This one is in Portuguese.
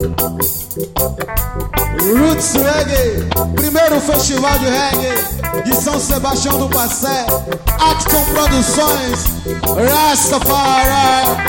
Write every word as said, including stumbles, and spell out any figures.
Roots Reggae, primeiro festival de reggae de São Sebastião do Passé. Action Produções, Rastafari.